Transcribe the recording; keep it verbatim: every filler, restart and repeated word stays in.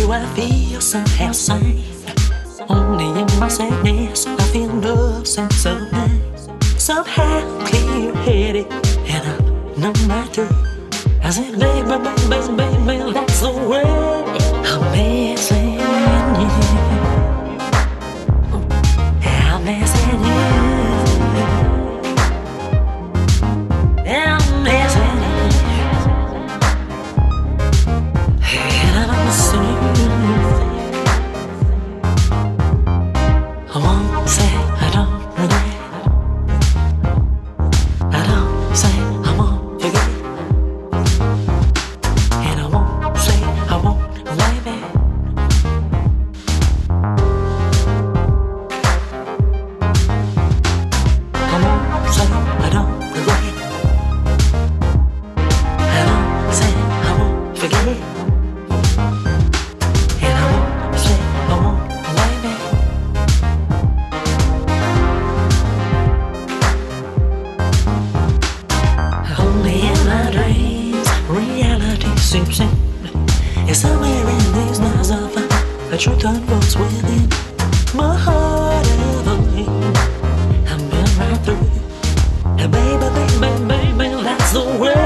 I feel somehow sane. Only in my sadness I feel no sense of pain. Somehow clear-headed and I'm no matter. I said, baby, baby, baby, that's the way I'm missing you. I'm missing you. I'm missing you. And I'm missing you. I won't say I don't regret. I don't say I won't forget. And I won't say I won't lay back. I won't say I don't regret. I don't say I won't forget. And I won't say I won't lay back. Only in my dreams, reality seeps in. And somewhere in these nights I find the truth unfolds within my heart of a flame. I'm been right through. And baby, baby, baby, that's the way